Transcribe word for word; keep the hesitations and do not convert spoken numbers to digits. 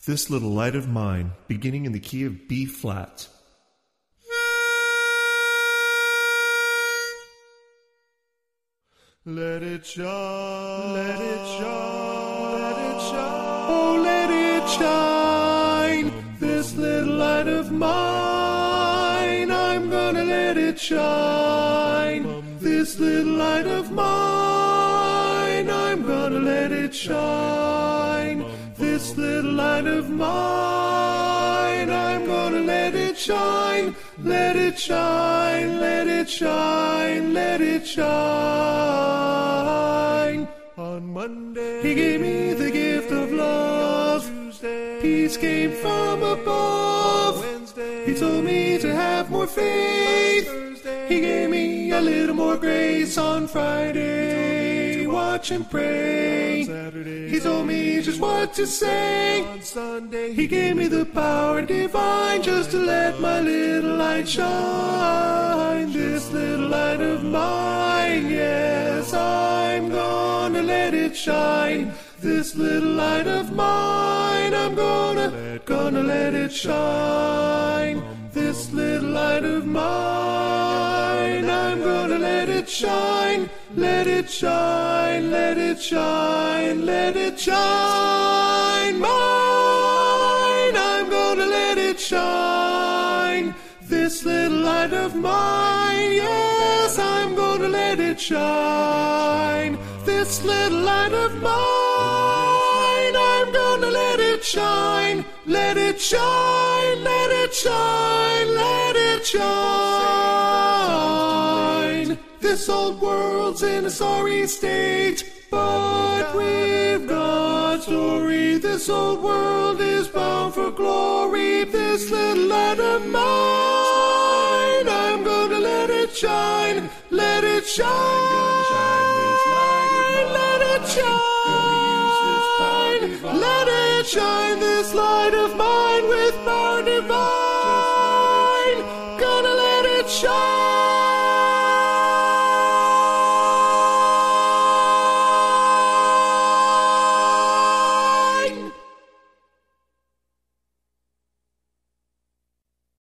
This Little Light of Mine, beginning in the key of B flat. Let it shine, let it shine, let it shine, oh let it shine, this little light of mine, I'm gonna let it shine, this little light of mine, I'm gonna let it shine, this little light of mine, I'm gonna let it shine, let it shine, let it shine, let it shine. On Monday, he gave me the gift of love. Tuesday, peace came from above. Wednesday, he told me to have more faith. Thursday, he gave me a little more grace. On Friday, watch and pray. On Saturday, he told me just what to say. On Sunday, he gave me the power divine just to let my little light shine. This little light of mine, yes, I'm gonna let it shine. This little light of mine, I'm gonna, gonna let it shine. This little light of mine, I'm gonna let it shine. Let it shine, let it shine, let it shine. Mine, I'm gonna let it shine. This little light of mine, yes, I'm gonna let it shine. This little light of mine, I'm gonna let it shine. Let it shine, let it shine, let it shine. This old world's in a sorry state, but with God's story, this old world is bound for glory. This little light of mine, I'm gonna let it shine, let it shine, let it shine, let it shine, this light of mine with power divine, gonna let it shine.